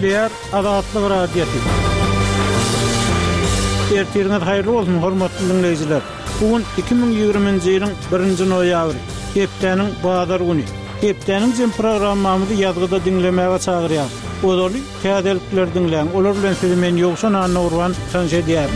Kepler Azatlyk Radiosu. Ertirňiz haýyrly bolsun hormatly dinleýijiler. Bugün 2020-nji ýylyň 1-nji noýabry, hepdeniň bazar güni. Hepdeniň jem programmamyzy ýazgyda dinlemäge çagyrýar. Ozaly täzelikler dinleýän, olar bilen sizi men ýokşan anawrwan tanşedýär.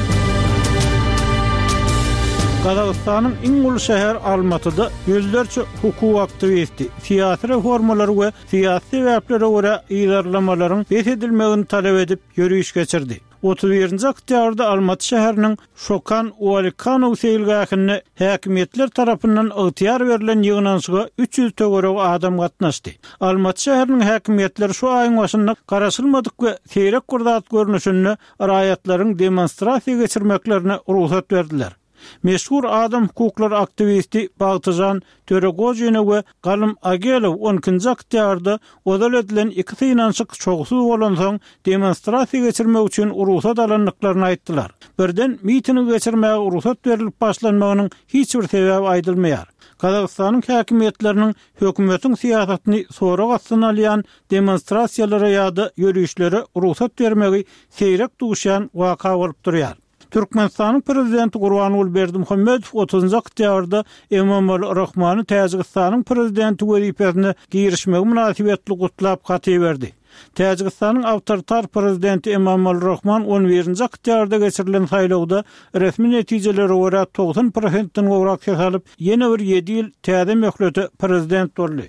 Kazakstanyň iň uly şäher Almatyda ýüzlerçe hukuk aktivisti, siýasy reformalary we siýasy sebäplere görä ýylarlamalaryň besedilmegini talep edip ýürüýüş geçirdi. 31-nji oktýabrda Almaty şäheriniň Şokan Uwalikanow seýilgähine häkimetler tarapyndan ygtyýar berilen ýygnanşyga 300 töwerek adam gatnaşdy. Almaty şäheriniň häkimetleri şu aýyň başynda garaşylmadyk we seýrek gurdat görnüşini raýatlaryň demonstrasiýa geçirmeklerine ruhsat berdiler. Meşhur adam hukukları aktivisti Bagtyjan Töregojine we Galym Agelow 12-nji oktýarda ozal edilen iki synanşyk çoğusuz bolan soň demonstrasiýa geçirmek üçin ruhsat alanlyklaryny aýtdylar. Birden miting geçirmäge ruhsat berilip başlanmagynyň hiç bir sebäbi aýdylmaýar. Kazakstanyň häkimetleriniň hökümetiň siýasatyny sorak astyna alýan demonstrasiýalary ýa-da ýürüýüşlere ruhsat bermegi seýrek duşan waka bolup durýar. Türkmenistanyň prezidenti Gurbanuly Berdimuhammedow 30-njy oktýabrda Emomali Rahmany Täjikistanyň prezidenti wezifesine girişmegi münasibetli gutlap gaty berdi. Täjikistanyň awtoritar prezidenti Emomali Rahman 11-nji oktýarda geçirilen saýlawda resmi netijelere görä 90%-den gowrak salyp ýene bir 7 ýyl täze möhlete prezident boldy.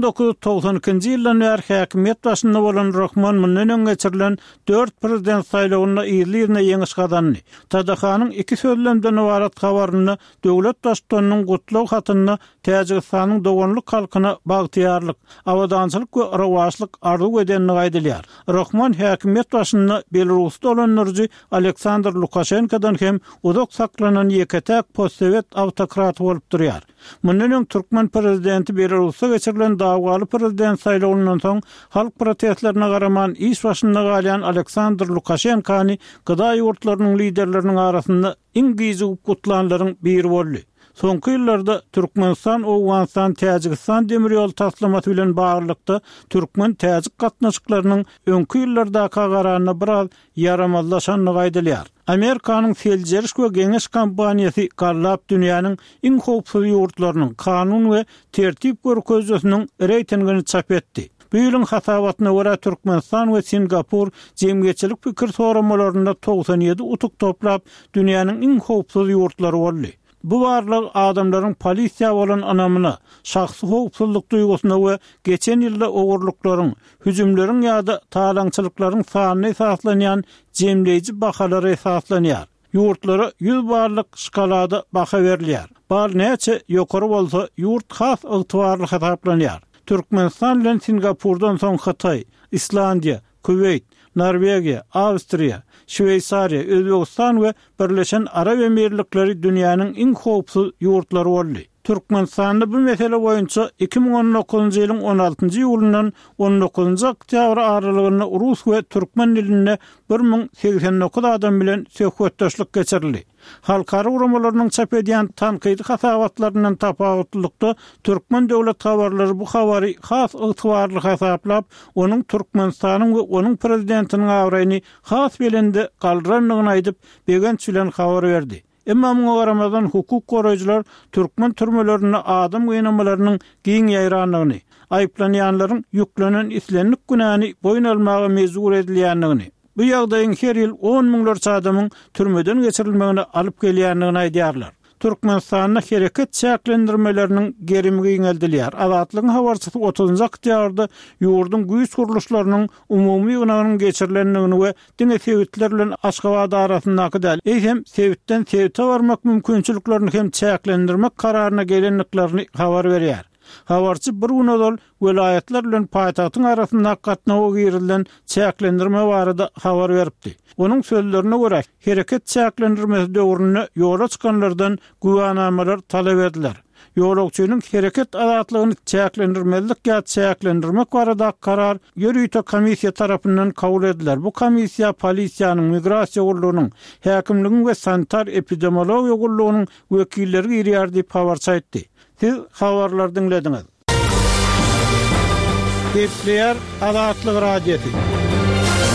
1992-nji ýyldan bäri häkimet başynda bolan Rahman mundan geçirilen 4 prezident saýlawyna ýerine ýeňiş gazandy. Tadahanyň 2 sözlemden ibaret habaryny döwlet başçysynyň gutlaw hatyny Täjikistanyň dogonlyk halkyna bagtyarlyk, awadançylyk we rawaçlyk arzu edenini aýdylýar. Rahman häkimet başynda Belarusda bolan nurji Aleksandr Lukashenkodan hem uzak saklanan ýeketäk postsovet awtokraty bolup durýar. Mundan Türkmen prezidenti Belarusda geçirilen dawgaly prezident saýlawynyň soň halk protestlerine garaman iş başynda galýan Aleksandr Lukashenkony gyda ýurtlarynyň liderleriniň arasynda iň gyzy gutlanlaryň biri boldy. Soňky ýyllarda Türkmenistan, Owganistan, Täjikistan demir ýol taslamaty bilen baglykda türkmen täjik gatnaşyklarynyň öňkü ýyllardaky garanyny biraz yaramazlaşanyny aýdylýar. Amerikanyň Seljeriş we Geňeş kampaniýasy garlap dünýäniň iň howpsuz ýurtlarynyň kanun we tertip görkezjüsiniň reytingini çap etdi. Bu ýylyň hasabatyna görä Türkmenistan we Singapur jemgyýetçilik pikir soramalарynda 97 utuk toplap dünýäniň iň howpsuz ýurtlary boldy. Bu barlyk adamlaryň polisiýa bolan anamyna, şahsy howpsuzlyk duýgusyna we geçen ýylda ogurlyklaryň, hüjümleriň ýa-da talaňçylyklaryň sanyny esaslanýan jemleýiji bahalary esaslanýar. Ýurtlara 100 barlyk şkalada baha berilýär. Bar näçe ýokary bolsa, ýurt has ygtybarly hesaplanýar. Türkmenistan bilen Singapurdan soň Hatay, Islandiýa, Kuweyt, Norwegiýa, Awstriýa, Şweýsariýa, Özbegistan we Birleşen Arab Emirlikleri dünýäniň iň howpsuz ýurtlary boldy. Türkmenistanda bu mesele boýunça 2019-njy ýylyň 16-njy ýulundan 19-njy oktýabr aralygyna rus we türkmen diline 1089 adam bilen söhbetdeşlik geçirildi. Halkara uramalarynyň çap edýän tanqidi hasabatlarynyň tapawutlykda türkmen döwlet habarlary bu habary has ygtybarly hasaplap, onuň Türkmenistanyň we onuň prezidentiniň awraýyny has belende galdyranlygyny aýdyp begençilen habar berdi. Emma muňa garamazdan hukuk goraýjylar türkmen türmelerini adam gynamalarynyň giň ýaýranlygyny, aýplanýanlaryň ýüklenen islenlik günäni boyun almagy mezur edilýänligini, bu ýagdaýyň her ýyl 10 miňlerçe adamyň türmeden geçirilmegine alyp gelýänligini aýdýarlar. Türkmenistanyň hereket çäklendirmeleriniň gerimi giňeldilýär. Azatlygyň habarçysy 30-njy oktýarda ýurdun güýç guruluşlarynyň umumy ýygynyň geçirilenligini we diňe sebitler bilen Aşgabat arasyndaky däl, hem sebitden sebite barmak mümkinçiliklerini hem çäklendirmek kararyna gelenliklerini habar berýär. Habarçy bir günodal welaýatlar bilen paýtagtyň arasynda gatnawa girilen çäklendirme barada habar beripdi. Onuň sözlerine görä, hereket çäklendirmesi döwründe ýola çykanlardan guwanamalar talep ediler. Ýolagçynyň hereket azatlygyny çäklendirmelik ýa çäklendirmek barada karar ýürüýte komissiýa tarapyndan kabul ediler. Bu komissiýa polisiýanyň, migrasiýa gurulunyň, häkimligiň we sanitar epidemiologiýa gurulunyň wekilleri girýär diýip habar çaýtdy. Siz habarlar dinlediňiz. Kepler Azatlyk Radiosu.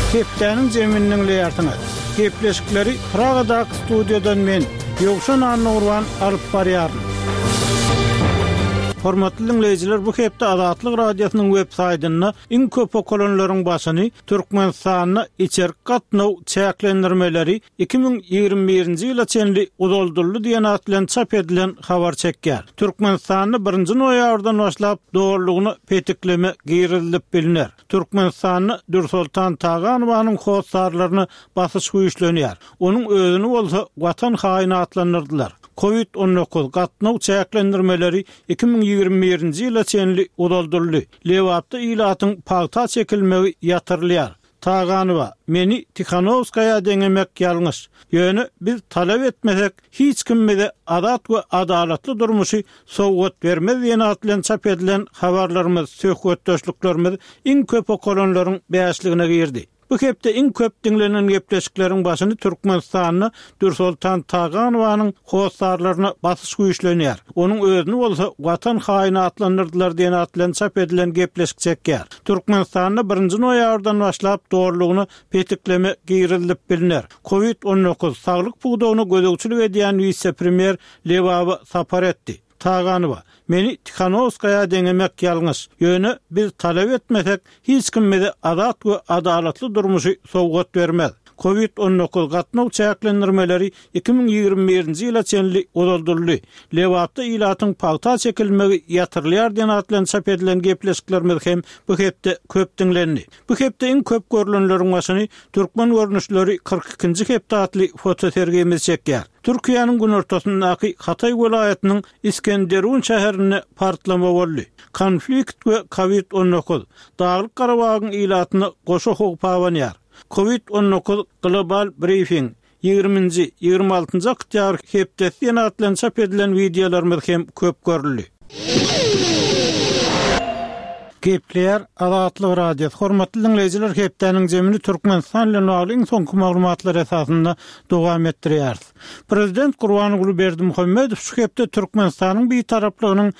Hepdäniň jeminiň leýartyny. Gepleşikleri Praga'daky studiýadan men Ýogşan Annurwan alyp barýaryn. Hormatly dinleýijiler, bu hepde Azatlyk radiosynyň web saýtyna iň köp okolonlaryň başyny Türkmenistanyna içerik gatnaw çäklendirmeleri 2021-nji ýyla çenli uzoldurly diýen at bilen çap edilen habar çekýär. Türkmenistanyny 1-nji noýabrdan başlap dogrulygyny petikleme girilip bilinär. Türkmenistanyny Nursultan Taganowanyň hossarlaryny basyş güýçlenýär. Onuň özüni bolsa watan haýyny atlandyrdylar. Covid-19 gatnaw çäklendirmeleri 2021-nji ýyla çenli uzoldurly. Lewapda ilatyň pagta çekilmegi ýatyrylýar. Taganowa, meni Tikhanovskaya deňemek ýalňyş. Ýöne biz talap etmesek hiç kimde adat we adalatly durmuşy sowgat bermez diýen at bilen çap edilen habarlarymyz, söhbetdeşliklerimiz iň köp okolonlaryň bäşligine girdi. Bu hepde iň köp dinlenen gepleşikleriň başyny Türkmenistanyny Nursultan Taganowanyň hossarlaryna basyş güýçlenýär. Onuň özüni bolsa watan haýyny atlandyrdylar diýen at bilen çap edilen gepleşik çekýär. Türkmenistanyny 1-nji noýabrdan başlap dogrulygyny petikleme girilip bilinär. Covid-19 saglyk buğdawyny gözegçilik edýän vice-premier Lewaba sapar etdi. Taganowa, meni Tikhanovskaya deňemek ýalňyş. Ýöne biz talap etmesek hiç kimde adat we adalatly durmuşy sowgat bermez. Covid-19 gatnaw çäklendirmeleri 2021-nji ýyla çenli uzoldurly. Lewapda ilatyň pagta çekilmegi ýatyrylýar diýen at bilen çap edilen gepleşiklerimiz hem bu hepde köp dinlendi. Bu hepde iň köp görülenleriň başyny Türkmen görnüşleri 42-nji hepde atly fotosergimiz çekýär. Türkiýanyň gün ortasyndaky Hatay welaýatynyň İskenderun şäherine partlama boldy. Konflikt we Covid-19 Daglyk Garabagyň ilatyny goşa hogpawanýar. Covid-19 Global Briefing 20-nji 26-njy oktýabr hepdesi ýene atlan çap edilen wideolarymyz hem köp görüldi. Gepler Azatlyk radio. Hormatly dinleýijiler, hepdäniň jemini Türkmenistan bilen bagly soňky maglumatlar esasynda dowam etdirýär. Prezident Gurbanuly Berdimuhammedow şu hepde Türkmenistanyň bir taraplygynyň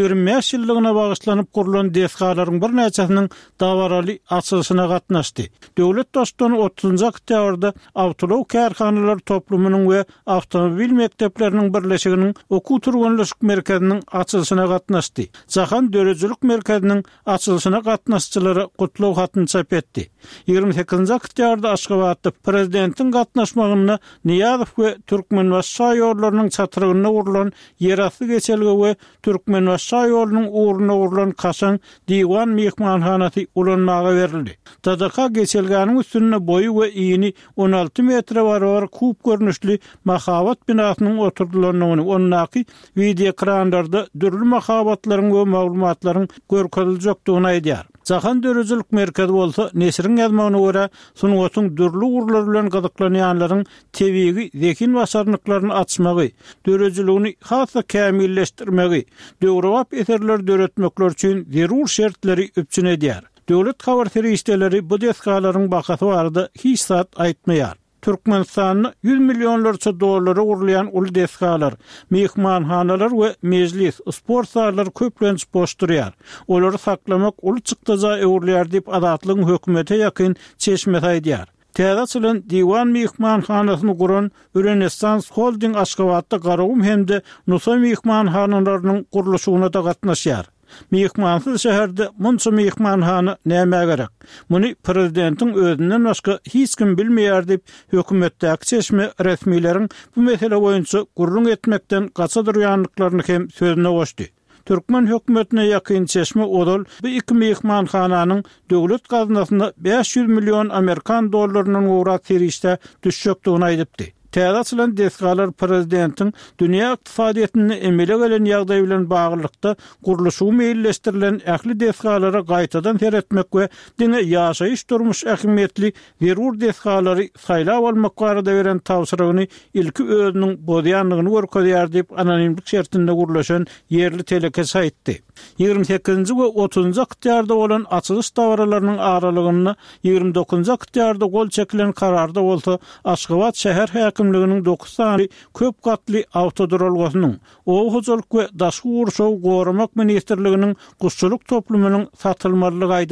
25 ýyllygyna bagyşlanyp kurulan DSK-laryň bir näçesiniň dawaraly açylyşyna gatnaşdy. Döwlet dostlugyny 30-njy oktýabrda Awtolow kärhanalary toplumynyň we awtomobil mektepleriniň birleşiginiň okuw turganlyşyk merkeziniň açylyşyna gatnaşdy. Jahan dörejilik merkeziniň açylyşyna gatnaşçylary gutlaw hatyny çap etdi. 28-nji oktýabrda Aşgabatda prezidentiň gatnaşmagyna Niýazow we Türkmenbaşy ýollarynyň çatyrygyna urulan ýerasty geçelgi we Türkmenbaşy ýolunyň uğruna urulan Kaşan diwan mehmanhanasy ulanmaga berildi. Tadaka geçelganyň üstünde boyu we iýini 16 metre barar kup görnüşli Mahawat binasynyň oturdulygyny onnaky video ekranlarda dürli mahabatlaryň we maglumatlaryň görkezilýekdigini aýdýar. Jahan dörejilik merkezi bolsa nesiriň ýazmagyna görä sunuwatyň dürli urlar bilen gazyklanýanlaryň tebigi zekin basarnyklaryny açmagy, dörejiligini hasa kämilleşdirmegi, döwrewap eserler döretmekler üçin zerur şertleri üpçün edýär. Döwlet habar serişdeleri bu DSK-laryň bahasy barada hiç zat aýtmaýar. Türkmenistanyny 100 milyonlarça dollara urlayan ulu DSK-lar, mehmanhanalar we mejlis, sport zalary köplenç boş durýar. Olary saklamak ulu çykdaja öwrülýär diýip Azatlygyň hökümete ýakyn çeşme aýdýar. Täze açylan diwan mehmanhanasyny guran Renaissance Holding Aşgabatda garawum hemde Nusa mehmanhanalarynyň guruluşyna da gatnaşýar. Mehmansyz şäherde munça mehmanhana näme gerek? Muny prezidentiň özünden başga hiç kim bilmeýär diýip hökümetdäki çeşme resmiýleriň bu mesele boýunça gurrun etmekden gaça durýanlyklaryny hem sözüne goşdy. Türkmen hökümetine ýakyn çeşme odol bu iki mehmanhananyň döwlet gaznasyna 500 milyon Amerikan dollarynyň uğrak serişde düşjekdigini aýdypdy. Täze açylan DSK-lar prezidentiň dünýä ykdysadyýatyny emele gelen ýagdaý bilen baglykda guruluşy meýilleşdirilen ähli DSK-lara gaýtadan seretmek we diňe ýaşaýyş durmuş ähmiýetli zerur DSK-lary saýlap almak barada beren tawsyrygyny ilki özüniň bodýanlygyny görkezýär diýip anonimlik şertinde gurulaşan ýerli teleke saýtdy. 28-nji we 30-njy oktýarda bolan açylyş dawralarynyň aralygyny 29-njy oktýarda gol çekilen kararda bolsa Aşgabat şäher häkimliginiň 9 sany köp gatly awtoduralgynyň Oğuzlyk we Daşky Urşaw goramak ministrliginiň guşçuluk toplumynyň satylmalylygy aýdylýar.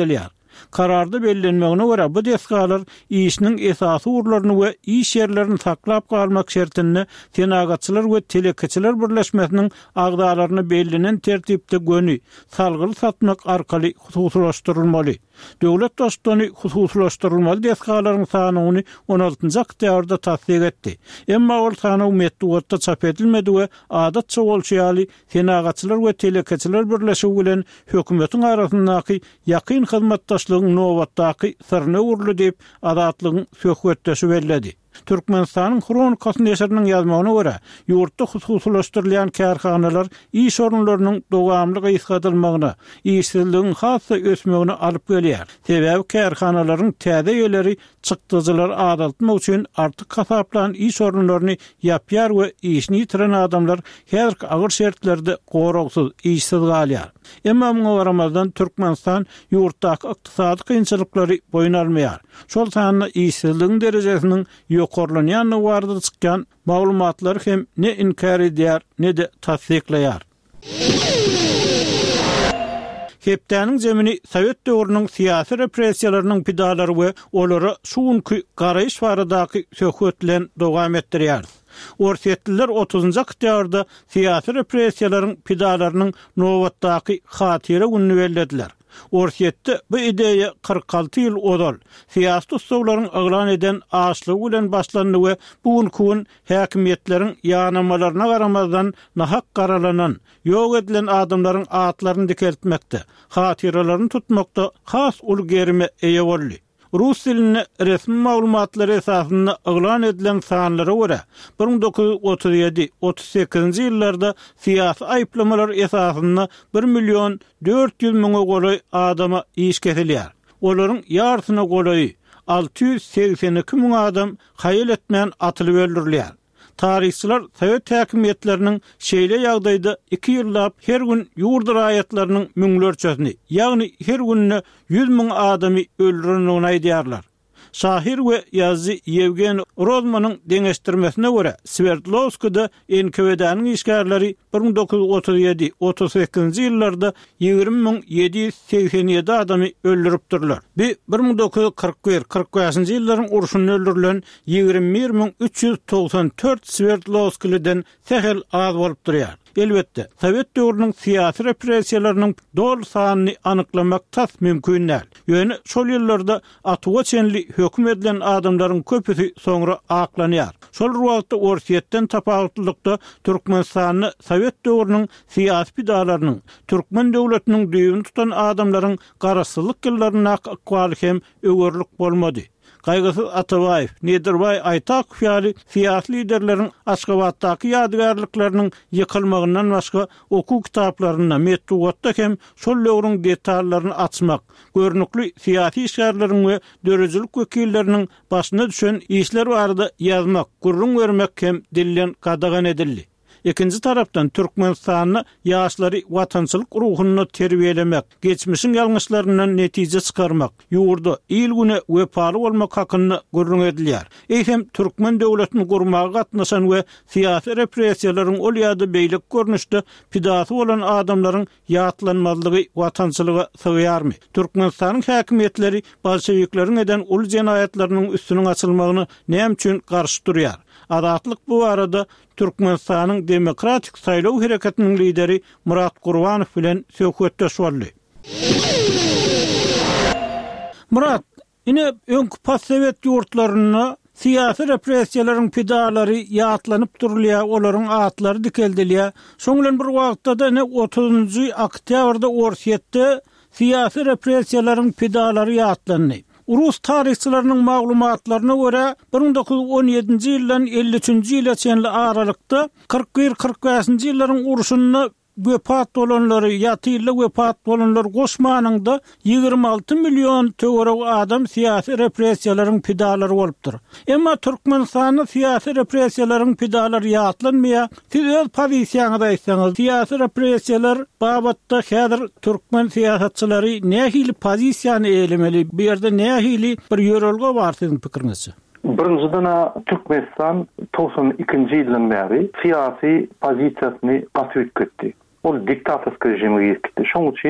Kararda bellenmegine görä bu deskalar işiniň esasy urlaryny we iş yerlerini saklap galmak şertinde tenagatçylar we telekeçiler birleşmesiniň agdalaryny bellenen tertipde göni salgyl satmak arkaly hususlaşdyrylmaly. Döwlet dostlugyny hususlaşdyrylmaly deskalaryň sanyny 16-njy oktýabrda tasdik etdi. Emma ol sany metduatda çap edilmedi we adatça bolşýaly tenagatçylar we telekeçiler birleşigi bilen hökümetiň arasyndaky ýakyn hyzmatdaşlygyň nowatdaky syrny urly diýip adatlygyň söhbetdeşi belledi. Türkmenistanyň Kronikasy neşriniň ýazmagyna görä, ýurtda hususlaşdyrylýan kärhanalar iş orunlarynyň dowamly gyzgatylmagyna, işsizligiň hassa ösmegine alyp gelýär. Sebäbi kärhanalaryň täze ýerleri çykdyjylar adaltmak üçin artyk kasaplan iş orunlaryny ýapýar we işini ýitiren adamlar häzirki agyr şertlerde goragsyz işsiz galýar. Emma muňa garamazdan Türkmenistan ýurtdaky ykdysady kynçylyklary boyun almaýar. Şol sanyny işsizligiň derejesiniň ýokarlanýan warda çykýan maglumatlary hem ne inkar edýär, ne de tasdikleýär. Hepdäniň jemini Sowet döwrüniň syýasy repressiýalarynyň pidalary we olary şuňky garaýyş baradaky söhbetlen dowam etdirýär. Orsetliler 30-njy oktýabrda syýasy repressiýalaryň pidalarynyň nowatdaky hatyra günni bellediler. Orsetde bu ideýa 46 ýyl odal. Syýasy ustawlaryň aglan eden aşlygy bilen başlandy we bugünkü gün häkimetleriň ýanamalaryna garamazdan nahak garalanan, ýok edilen adamlaryň atlaryny dikeltmekde, hatyralaryny tutmakda has ulgerime eýe boldy. Rus dilini resmi maglumatlary esasynda aglan edilen sanlara görä 1937-38-nji ýyllarda syýasy aýplamalar esasynda 1.400.000 goly adama iş kesilýär. Olaryň ýartyna goly 682.000 adam haýal etmän atylyp öldürilýär. Tarihçiler Sowet häkimetleriniň şeýle ýagdaýda 2 ýyllap her gün ýurdu raýatlarynyň müňlerçesini, ýagny her günne 100.000 adamy öldürenini aýdýarlar. Şahir we ýazgy Yevgen Rozmanyň deňeşdirmesine görä, Sverdlovskida NKVD-niň işgärleri 1937-38-nji ýyllarda 20.787 adamy öldüripdirler. 1941-45-nji ýyllaryň urşundan öldürilen 21.394 Sverdlovskiliden sehel az bolup durýar. Elbetde, Sowet döwrüniň syýasy repressiýalarynyň dol sanyny anyklamak tas mümkin näl. Ýöne şol ýyllarda atyga çenli hökm edilen adamlaryň köpüsi soňra aklanýar. Şol wagtda Orsetden tapawutlykda Türkmenistanyny Sowet döwrüniň syýasy pidalarynyň, Türkmen döwletiniň düýbüni tutan adamlaryň garasylyk ýyllaryna akwaly hem öwürlük bolmady. Gaýgysyz Atabaýew, Nederbay Aytak ýaly syýasy liderleriň Aşgabatdaky ýadygärliklarynyň ýykylmagyndan başga oku kitaplaryna metduatda hem şol döwrüň detallaryny açmak, görnükli syýasy işgärleriň we dörejilik wekilleriniň başyna düşen işler barada ýazmak, gurrun bermek hem dillen gadagan edildi. Ikinci tarapdan Türkmenistanyny ýaşlary watançylyk ruhuny terbiýelemek, geçmişiň ýalňyşlaryndan netije çykarmak, ýurda il güne wepaly bolmak hakyny gurrun edilýär. Eýsem Türkmen döwletini gurmaga gatnaşan we syýasy repressiýalaryň ol ýa-da beýlik görnüşde pidasy bolan adamlaryň ýatlanmazlygy watançylyga sygyarmy? Türkmenistanyň häkimetleri bolşewikleriň eden ul jenaýatlarynyň üstüniň açylmagyny näme üçin garşy durýar? Adatlyk bu arada Türkmenistanyň demokratik saýlaw hereketiniň lideri Murat Gurbanow bilen söhbetdeş boldy. Murat, ine öňkü Sowet ýurtlaryna syýasy repressiýalaryň pidalary ýatlanyp durulýar, olaryň atlary dikeldilýär. Şoň bilen bir wagtda da 30-njy oktýabrda Orsetde syýasy repressiýalaryň pidalary ýatlandy. Rus tarihçilerinin maglumatlaryna görä 1917-nji ýyldan 53-nji ýyla çenli aralykda 41-45-nji ýyllaryň urşunyna wepat bolanlary ýatyrly wepat bolanlar goşmanynda 26 million töwerek adam syýasy repressiýalaryň pidalary bolupdyr. Emma Türkmenistanyň syýasy repressiýalaryň pidalary ýatlanmaýar. Siz öz pozisiýaňyzda aýtsaňyz, syýasy repressiýalar babatda häzir Türkmen syýasatçylary nähili pozisiýany eýlemeli? Bu ýerde nähili bir ýörelge bar siziň pikiriňizçe? Birinjiden Türkmenistan 92-nji ýyldan beri syýasy pozisiýasyny gatyp etdi. Ol diktatorsk rejime gitdi. Şoň üçin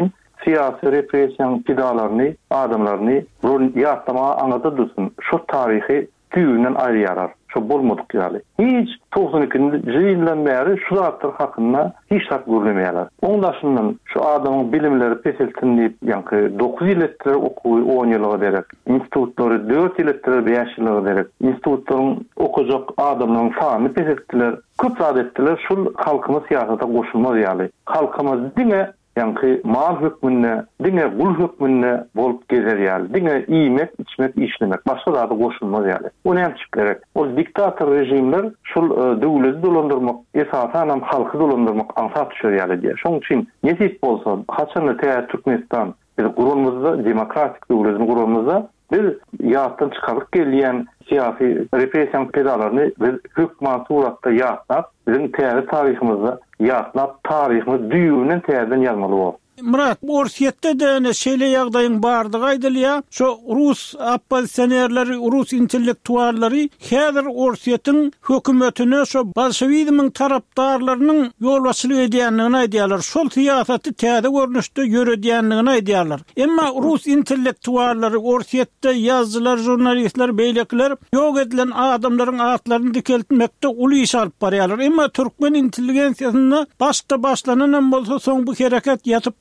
siyasi represiyan pidalaryny, adamlaryny rol ýatma aňada dursun. Şu tarihi düýünden aýryýarar. Şu bolmadyk ýaly. Hiç 92-nji ýyldan bäri şu zatlar hakynda hiç hak görmeýärler. Oňdaşyndan şu adamyň bilimleri peseltin diýip, ýa-ni 9 ýyl etdiler okuwy 10 ýylga berek. Institutlary 4 ýyl etdiler 5 ýylga berek. Institutlaryň okujak adamlaryň sany peseltdiler. Köp zat etdiler. Şol halkymyz siyasata goşulmaz ýaly. Halkymyz diňe ýa-ni mal hökmünde, diňe gul hökmünde bolup gezer ýaly. Diňe iýmek, içmek, işlemek, başga zada goşulmaz ýaly. O näme gerek? Ol diktator rejimler şol döwleti dolandyrmak, esasen halky dolandyrmak ansat düşer ýaly diýer. Şoň üçin nesip bolsa, haçan da Türkmenistan biz gurulmazda demokratik döwletini gurulmazda biz ýatdan çykaryp gelýän siyasi represiýa pedalaryny biz hökümet suratda ýatnap, bizim tarihimizde ýatnap, taryhymy düýünden täzeden ýazmaly bol. Murat, bu Russiýetde de şeýle ýagdaýyň bardygy aýdylýar. Şu Rus oppozisionerleri, Rus intellektuallary häzir Russiýetiň hökümetine şu bolşewizmiň tarapdarlarynyň ýol başlyk edýänligini aýdýarlar. Şol siýasaty täze görnüşde ýöredýänligini aýdýarlar. Emma Rus intellektuallary, Russiýetde ýazgylar, jurnalistler, beýlekler ýok edilen adamlaryň atlaryny dikeltmekde uly iş alyp barýarlar. Emma türkmen intelligensiýasyna başlanan bolsa soň bu hereket ýatyp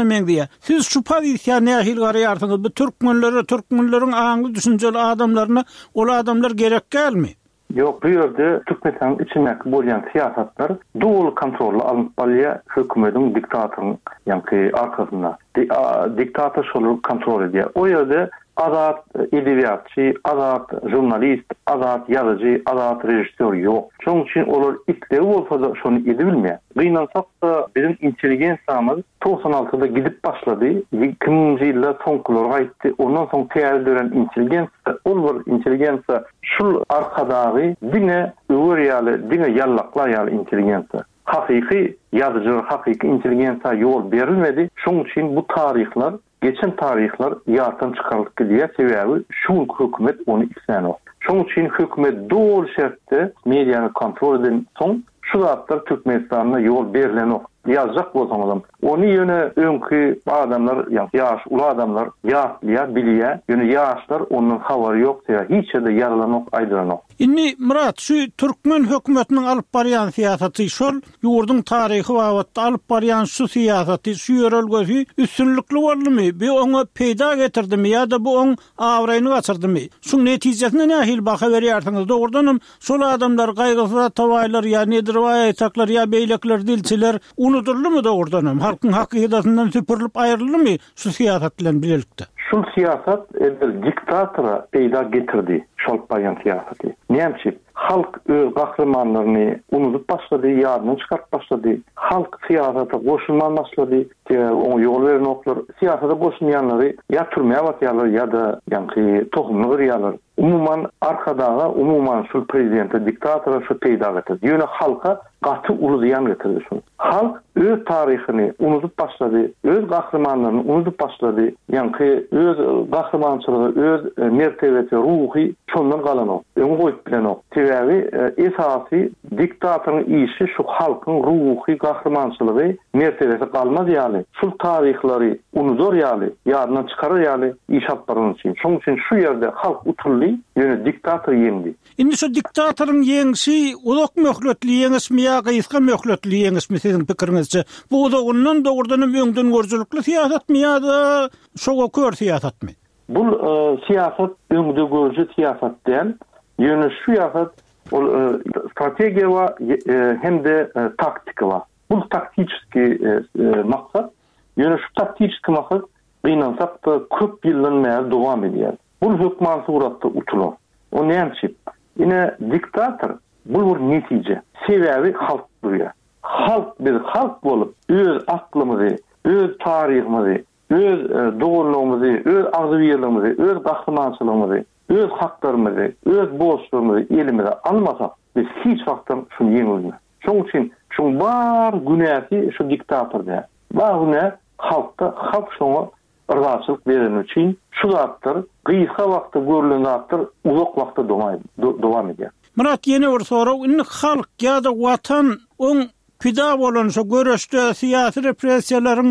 siz şu pozisiýa nähil garaýarsyňyz? Bu türkmenleriň aňly düşünjeli adamlaryna ol adamlar gerek gelmi? Yok, bu ýerde Türkmenistan içindäki bolýan siýasatlar dowul kontrolly alınıp barýar hökümetiň diktatoryň ýa-ni arkasynda. Diktator şolu kontrol edýär. O ýerde azat edebiýatçy, azat jurnalist, azat ýazyjy, azat rejissor ýok. Şoň üçin olar itleri bolsa da şonu edebilmeýär. Gynansak da bizim intelligensiýamyz 96-da gidip başlady. 2000-nji ýylda soňkulara gaýtdy. Ondan soň täze dören intelligensiýa, ol intelligensiýa şul arkadagy diňe öwürýäli, diňe ýallaklar ýaly intelligensiýa. Hakyky ýazyjy, hakyky intelligensiýa ýol berilmedi. Şoň üçin bu tarihler, geçen tarihler ýatdan çykarylyp gelýär. Sebäbi şu hökümet onu islenok. Şoň üçin hökümet dol şertde mediany kontrol eden soň şu zatlar Türkmenistanyna ýol berilenok. Ýazjak bolsaňyz, onu ýöne öňkü adamlar, ýaş, ula adamlar ýatlýar, bilýär. Ýöne ýaşlar onuň habary ýok, hiç de ýaralanok, aýdyranok. Inni Murat, şu türkmen hökümetiniň alyp barýan siýasaty, şol ýurdun taryhy wagtda alyp barýan şu siýasaty, şu ýörelgesi üstünlikli boldymy? Bu oňa peýda getirdimi ýa-da bu oň awraýyny gaçyrdymy? Şu netijesine nähil baka berýärsiňiz? Dogrudanam şol adamlar gaýgysy tawaýlar ýa nedir aýtaklar ýa beýlekler, dilçiler unutuldymy dogrudanam? Halkyň hakykatynyň süpürilip aýryldymy şu siýasat bilen bilelikde? Şul siýasat diktatora peýda getirdi. Şol barýan siýasaty. Näçe halk öz gahrymanlaryny unutup başlady, ýadyny çykaryp başlady. Halk siýasata goşulman başlady. Oňa ýol berenoklar siýasata goşulmaýanlary ýa türmäge batýarlar ýa-da ýa-ni tohumly görýärler. Umuman arkadaga, umuman şul prezidente, diktatora şu peýda getirdi. Ýöne halka gaty uludyyan getirdi şunu. Halk öz taryhyny unutup başlady, öz gahrymanlaryny unutup başlady. Ýa-ni öz gahrymançylygy, öz mertebesi, ruhy şondan galanok. Öňe goýup bilenok. Sebäbi esasy diktatorun işi şu halkyň ruhy, gahrymançylygy, mertebesi galmaz ýaly. Şul taryhlary unutur ýaly, ýadyna çykarar ýaly iş alpbaryň üçin. Şoň üçin şu ýerde halk uturly, ýöne diktator ýeňdi. Indi şu diktatoryň ýeňsi ulak möhletli ýeňismi ýa gyska möhletli ýeňismi siziň pikiriňizçe? Bu da ondan dogrudan öňden görjülükli siýasatmy ýa-da şoga kör siýasatmy? Bu siýasat öňde görjü siýasat diýen, ýöne şu ýasat strategiýa hem de taktika var. Bu taktiski maksat, ýöne şu taktiski maksat gynansak da köp ýyldan bäri dowam edýär. Bu hökümet suratda utular. O näçe? Ine diktator bu bir netije. Sebäbi halk durýar. Halk bolup öz aklymyzy, öz taryhymyzy, öz dogurlygymyzy, öz agzybirligimizi, öz gahrymançylygymyzy, öz haklarymyzy, öz boşlugymyzy elimize almasak, biz hiç wagtdan şunu ýeňilmeýäs. Şoň üçin şu bar günäsi şu diktatorda. Bar günä halk şoňa ırgaçylyk beren üçin şu zatlar gyska wagtda görülen zatlar uzak wagtda dowam edýär. Murat, ýene bir soraw, indi halk ýa-da watan oň pida bolan şu göreşde siýasy repressiýalaryň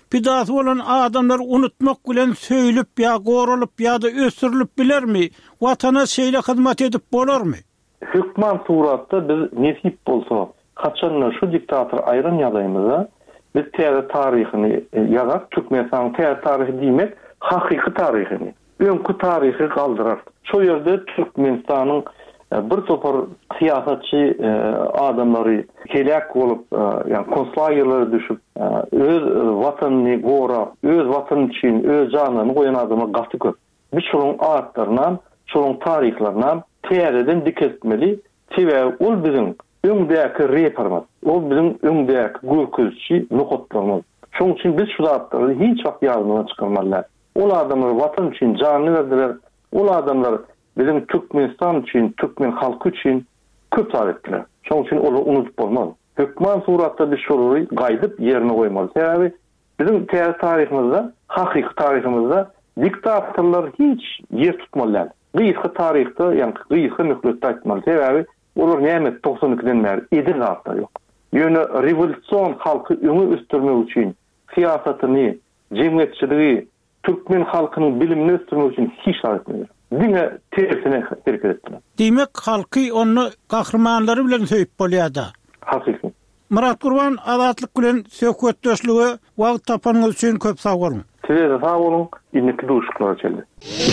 Pidasy bolan adamlar unutmak bilen söýülip ya goralyp ya da ösürilip bilermi? Watana şeýle hyzmat edip bolarmy? Hükman suratda biz nesip bolsa, kaçanlar şu diktator ayran ýadaýymyza biz täze taryhyny ýazak, Türkmenistan täze taryhy diýmek, hakyky taryhyny, öňkü taryhy galdyrar. Şu ýerde Türkmenistanyň bir topar siyasatçı adamları kelek olup, yani konslaýerlere düşüp, öz watanyny gora, öz watan için, öz janyny goýan adama gasty köp. Biz şonuň adatlaryna, şonuň taryhlaryna täzeden diketmeli. Tebe ol biziň öňdäki repermat, ol biziň öňdäki göküzçi nokotlarymyz. Şonuň üçin biz şu adatları hiç wagt ýadyna çykarmalylar. Ol adamlar watan için janyny berdiler. Ol adamlar bizim Türkmenistan için, Türkmen halkı için köp tar ettiler. Şoň üçin onu unutup bolmaz. Hükman suratda bir şorury gaýdyp ýerine goýmaly. Sebäbi bizim taryhymyzda, hakyky taryhymyzda diktatorlar hiç yer tutmalylar. Gysga taryhda, ýani gysga nükletde aýtmaly. Sebäbi olar näme 92-den bäri edir zatda ýok. Ýöne revolýusiýon halky öňe ösdürmek üçin siýasatyny, jemgyýetçiligi, Türkmen halkynyň bilimini ösdürmek üçin hiç etmediler. Dine tersine hareket ettiler. Demek halky onu gahrmanlary bilen söýüp bolýarda. Hakykatyn. Murat Gurban adatlyk bilen söhbetdeşligi wagt tapanyňyz üçin köp sag bolun. Size de sag bolun, inniki duşuklar çeldi.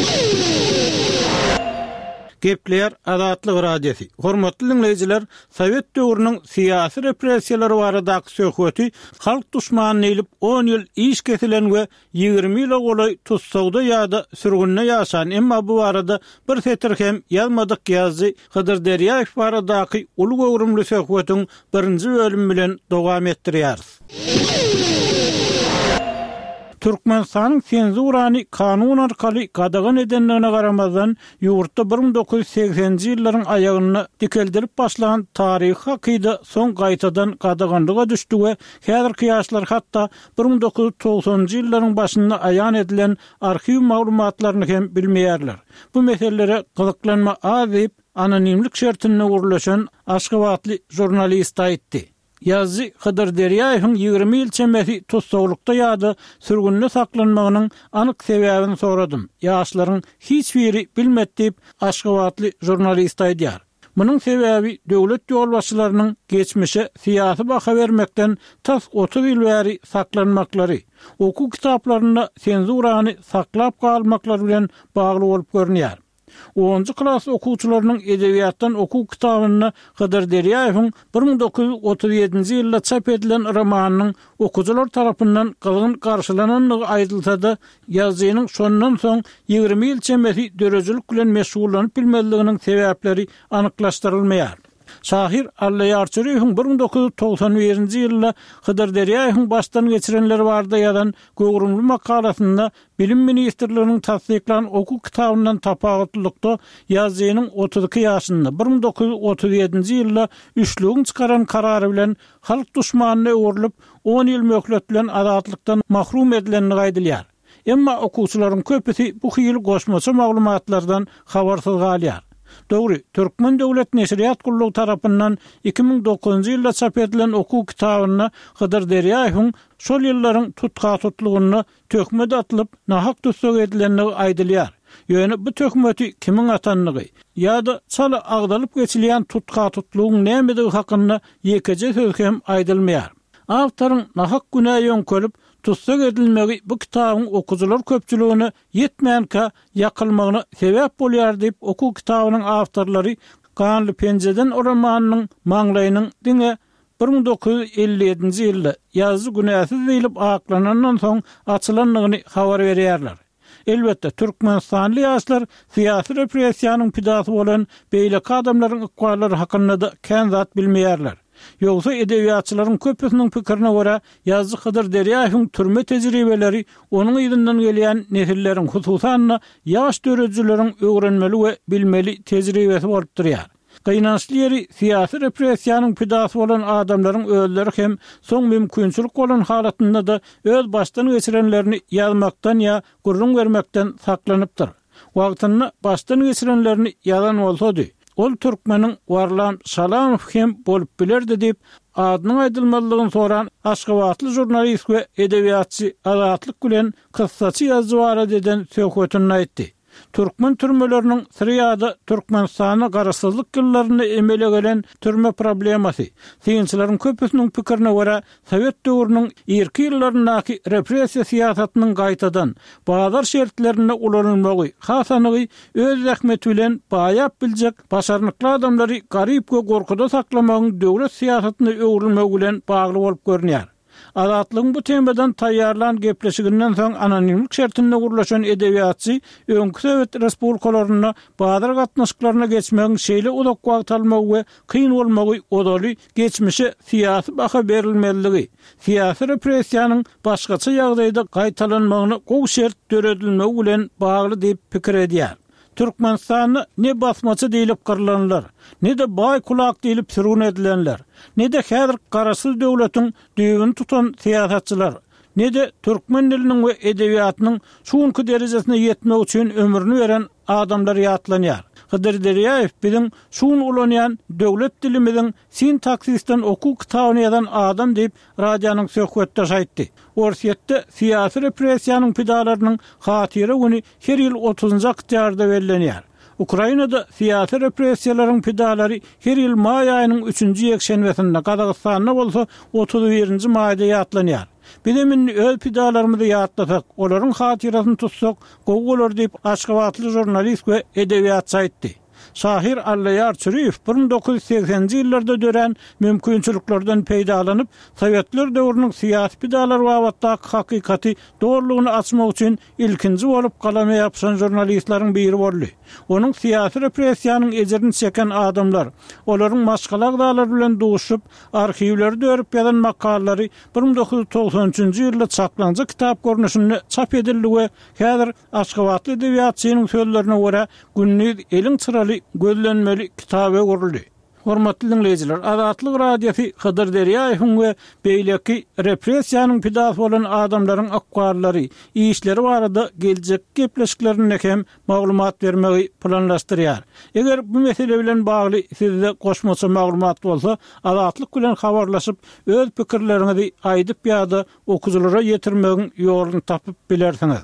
Gepler Adatlyk radiosi. Hormatly dinleyijiler, Sowet döwrüniň syýasy repressiýalary baradaky söhbeti halk duşmanyny elip 10 ýyl iş kesilen we 20 ýyla golay tutsagda ýa-da sürgünne ýaşan, emma bu arada bir setir hem ýalmadyk ýazy Hydyr Derýäw baradaky uly gowrumly söhbetiň birinji bölümi bilen dowam etdirýärys. Türkmenistanyň senzurany kanun arkaly gadagan edenligine garamazdan ýurtda 1980-nji ýyllaryň aýagyny dikeldirip başlanan taryhy hakyda soň gaýtadan gadaganlyga düşdi we häzirki ýaşlar hatda 1990-njy ýyllaryň başynda aýan edilen arxiw maglumatlaryny hem bilmeýärler. Bu meselelere gyzyklanma azyp anonimlik şertine urlaşan Aşgabatly jurnalist aýtdy. Ýazy Hydyr Derýäwiň 20 ýyl çemesi tutsaglykda ýa-da sürgünde saklanmagynyň anyk sebäbini soradym. Ýaşlaryň hiç biri bilmedi, Aşgabatly jurnalist aýdýar. Munyň sebäbi döwlet ýolbaşçylarynyň geçmişe syýasy baha bermekden tas 30 ýyl bäri saklanmaklary, oku kitaplaryna senzurany saklap galmaklary bilen bagly bolup görünýär. 10-njy klass okuwçylarynyň edebiýatdan okuw kitabyny Hydyr Derýäwiň 1937-nji ýylda çap edilen romanynyň okuwçylar tarapyndan gylgyn garşylananlygy aýdylsa-da, ýazynyň şondan soň 20 ýyl çemesi dörejilik bilen meşgullanyp bilmezliginiň sebäpleri anyklaşdyrylmaýar. Şahir Allaýarçyryň 1991-nji ýylda Hydyr Derýäwiň başdan geçirenleri barda ýadan gowrumly makalasynda Bilim Ministrliginiň tasdiklan okuw kitabyndan tapagatylykda ýazynyň 32 ýaşynda 1937-nji ýylda üçlügin çykaran karary bilen halk duşmanyna öwrülip 10 ýyl möhlet bilen azatlykdan mahrum edilenini aýdylýar. Emma okuwçylaryň köpüsi bu hyl goşmaça maglumatlardan habarsyz galýar. Dogry, Türkmen Döwlet Neşriýat Gullugy tarapyndan 2009-njy ýylda çap edilen okuw kitabyna Hydyr Derýäwiň şol ýyllaryň tutga tutlugyny töhmet atylyp nahak tutsag edilenligi aýdylýar. Ýöne bu töhmeti kimiň atanlygy ýa-da çala agdalyp geçilýän tutga tutlugyň nämedigi hakynda ýekeje söz hem aýdylmaýar. Awtoryň nahak günä ýönkölüp tutsag edilmegi bu kitabyň okuwçylar köpçüligine ýetmeýänkä ýakylmagyna sebäp bolýar diýip okuw kitabynyň awtorlary Ganly Penjeden romanynyň maňlaýynyň diňe 1957-nji ýylda ýazy günäsiz diýilip aklanandan soň açylanlygyny habar berýärler. Elbetde Türkmenistanly ýaşlar syýasy repressiýanyň pidasy bolan beýleki adamlaryň ykballary hakynda da kän zat bilmeýärler. Ýogsa edebiýatçylaryň köpüsiniň pikirine görä ýazy Hydyr Derýäwiň türme tejribeleri onuň ýylynyň gelýän nesillerin hususan ýaş dörejilerin öwrenmeli we bilmeli tejribesi bolup durýar. Gynançly ýeri syýasy repressiýanyň pidasy bolan adamlaryň özleri hem soň mümkinçilik bolan halatynda da öz başdan geçirenlerini ýazmakdan ýa gurrun bermekden saklanypdyr. Wagtyny başdan geçirenlerini ýalan bolsady, ol Türkmeniň Warlam Salamow hem bolup bilerdi diýip adynyň aýdylmalygyny soran Aşgabatly jurnalist we edebiýatçy Azatlyk bilen kyssaçy ýazgy barada eden söhbetini aýtdy. Türkmen türmelerinin Siriyada Türkmenistan'a garasızlık yıllarını emele gelen türme probleması. Siyinçilerin köpüsünün pikirine göre Sovet döwrüniň irki yıllarındaki represiya siyasatynyň gaýtadan bazar şertlerine ulanylmagy, hasanygy öz zähmeti bilen baýap biljek başarnykly adamlary garyp we gorkuda saklamagyň döwlet siyasatyny öwrülmegi bilen bagly bolup görünýär. Azatlygyň bu temadan taýýarlan gepleşiginden soň anonimlik şertinde gurlaşan edebiýatçy öňkü Sovet respublikalaryna bazar gatnaşyklaryna geçmegiň şeýle uzak wagt almagy we kyn bolmagy odaly geçmişe siýasy baha berilmeligi, siýasy repressiýanyň başgaça ýagdaýda gaýtalanmagyny gowy şert döredilmegi bilen bagly diýip pikir edýär. Türkmenistan'ı ne basmaçı deyilip kırılanlar, ne de bay kulak deyilip sürgün edilenler, ne de häzir garasız döwletiň düýbüni tutan siýasatçylar, ne de Türkmen diliniň we edebiýatynyň şuňky derejesine ýetmek üçin ömrüni beren adamlar ýatlanýar. Hıdır Derýäew biziň şuň ulanýan döwlet dilimiziň sintaksisten oku kitabyny ýazan adam diýip radionyň söhbetde aýtdy. Orsiýetde siýasy repressiýanyň pidalarynyň hatyry güni her ýyl 30-njy oktýabrda bellenýär. Ukrainada siýasy repressiýalaryň pidalary her ýyl may aýynyň 3-nji ýekşenbesinde, Kazakstanda bolsa 31-nji maýda ýatlanýar. Bilemin öz pidalarymyzy ýatlasak, olaryň hatyrasyny tutsak, gowy bolar diýip Aşgabatly jurnalist we edebiýatçy aýtdy. Şahir Allaýar Çüriýew 1980-nji ýyllarda dören mümkinçiliklerden peýdalanyp, Sowetler döwrüniň siýasy pidalary babatdaky hakykaty dogrulygyny açmak üçin ilkinji bolup galama ýapşan jurnalistlaryň biri boldy. Onuň siýasy repressiýanyň ejerini çeken adamlar, olaryň maşgalak dağlar bilen duşup, arhiwlerde örüp ýazan makalary 1993-nji ýylda çaplanjy kitap görnüşinde çap edildi we häzir Aşgabatly edebiýatçynyň sözlerine görä günlük eliň çıraly gözlenmeli kitabe guruldy. Hormatly dinleyijiler, Azatlyk radiosu Hıdır Derýäew we beýleki repressiýanyň pidasy bolan adamlaryň akbarlary, işleri barada geljek gepleşiklerine hem maglumat bermegi planlaşdyrýar. Eger bu mesele bilen bagly sizde goşmaça maglumat bolsa, Azatlyk bilen habarlaşyp öz pikirleriňizi aýdyp ýa-da okuwçylara ýetirmegiň ýoluny tapyp bilersiňiz.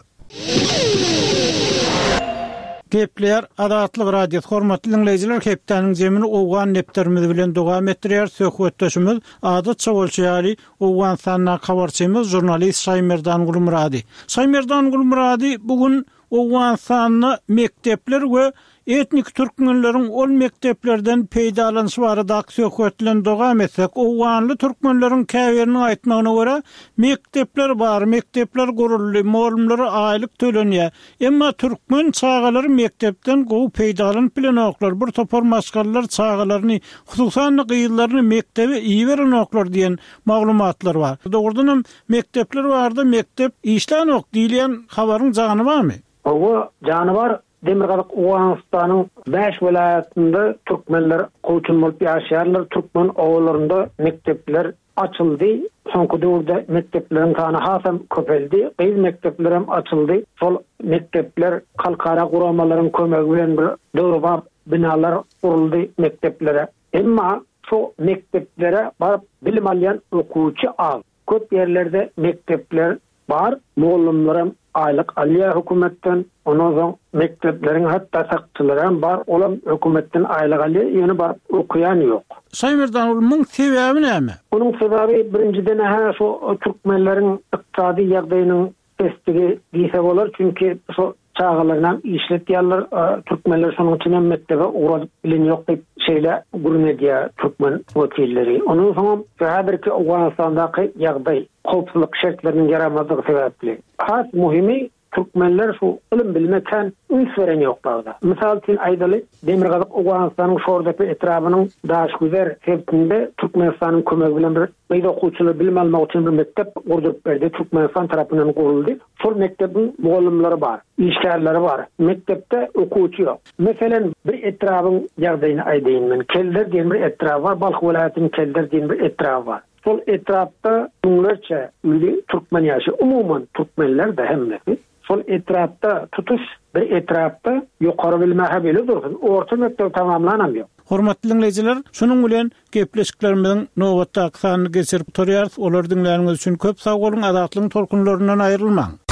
Gepler Azatlyk radiosu hormatly dinleyijiler, hepdeniň jemini owgan nepterimiz bilen dowam etdirýär. Söhbetdeşimiz Adat Çawalçyýaly, Owganstandan habarçymyz jurnalist Saýmerdan Gulmurady. Saýmerdan Gulmurady bugün Owganstanyň mektepler we etnik türkmenleriň ol mekteplerden peýdalanyşy barada söhbetlen dowam etsek, Owganly türkmenleriň käbirini aýtmagyna görä, mektepler bar, mektepler guruldy, molumlary aýlyk tölenýär. Emma türkmen çağalary mektepden gowy peýdalanyp bilen oklar, bir topar maşgallar çağalaryny, hususan gyýyllaryny mektebe iý beren oklar diýen maglumatlar bar. Dogrudan mektepler bardy, mektep işlenok diýilen habaryň jany barmy? O janybar Demirgazyk Owganstanyň 5 vilayatynda türkmenler goýçun bolup ýaşaýarlar. Türkmen owallarynda mektepler açyldy. Soňky döwürde mektepleriň sany hasam köpeldi. Gyýy mektepler hem açyldy. Şol mektepler halkara guramalaryň kömegi bilen bir döwür binalar guruldy mekteplere. Emma şu mekteplere baryp bilim alýan okuwçy az. Köp ýerlerde mektepler bar, molumlarym aylyk alýar hökümetden, ondan soň mektepleriň hatda sakçylarym bar, olam hökümetden aylyk alýar, ýöne bar okuyan ýok. Saýmerdan ulumyň sebäbi näme? Onuň sebäbi birinciden şu türkmenleriň ykdysady ýagdaýynyň bestigi diýse bolar, çünki şu çağalaryndan işletýärler, türkmenler şonuň üçin mektebe uğradyp bilen ýok diýip şeýle gurunedýär türkmen wekilleri. Onuň soň häzirki Owganstandaky ýagdaý howpsuzlyk şertleriniň yaramazlygy sebäpli. Has muhimi türkmenler şu ilim bilmekden üns veren ýoklarda. Misal üçin aýdaly, Demirgazyk Owganstanyň şordaky etrafynyň daş güzer sebäpinde Türkmenistanyň kömegi bilen bir beýle okuwçylar bilim almak üçin bir mektep gurduryp berdi. Türkmenistan tarapyndan guruldy. Şol mektebiň mugallimleri bar, işgärleri bar. Mektepde okuwçy ýok. Meselen bir etrafyň ýagdaýyny aýdaýyn men. Kelder diýen bir etraf bar, Balk welaýatynyň Kelder diýen bir etraf bar. Sol etrafta onlarca ülü Türkmen ýaşy, umuman Türkmenler de hemmesi. Sol etrafta tutuş bir etrafta ýokary bilmähe bile dursun. Orta mektep tamamlanan ýok. Hormatly dinleyijiler, şunun bilen gepleşiklerimizin nowatda aksanyny geçirip torýarys. Olar dinleýäniniz üçin köp sag bolun, azatlygyň tolkunlaryndan aýrylmaň.